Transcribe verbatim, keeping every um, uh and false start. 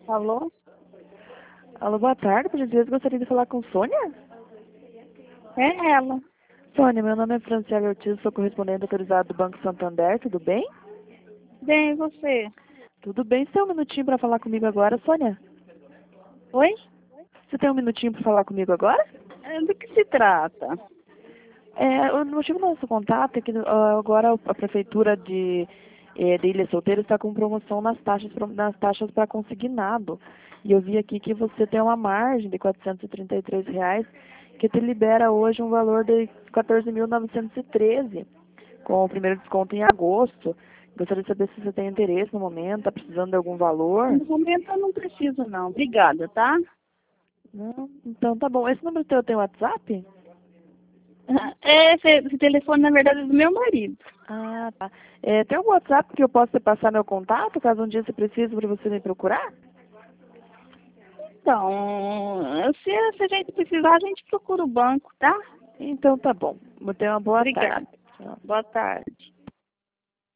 Alô? Alô, boa tarde. Por gentileza, gostaria de falar com Sônia? É ela. Sônia, meu nome é Franciele Ortiz, sou correspondente autorizado do Banco Santander, tudo bem? Bem, e você? Tudo bem. Você tem um minutinho para falar comigo agora, Sônia? Oi? Você tem um minutinho para falar comigo agora? É, do que se trata? É, o motivo do nosso contato é que ah, agora a Prefeitura de, eh, de Ilha Solteira está com promoção nas taxas pro- nas taxas para consignado. E eu vi aqui que você tem uma margem de quatrocentos e trinta e três reais, que te libera hoje um valor de quatorze mil novecentos e treze, com o primeiro desconto em agosto. Gostaria de saber se você tem interesse no momento, está precisando de algum valor. No momento eu não preciso não. Obrigada, tá? Não? Então tá bom. Esse número teu tem WhatsApp? É, esse, esse telefone, na verdade, é do meu marido. Ah, tá. É, tem algum WhatsApp que eu possa passar meu contato, caso um dia você precise para você me procurar? Então, se, se a gente precisar, a gente procura o banco, tá? Então tá bom. Tenha uma boa tarde. Obrigada. Tchau. Boa tarde.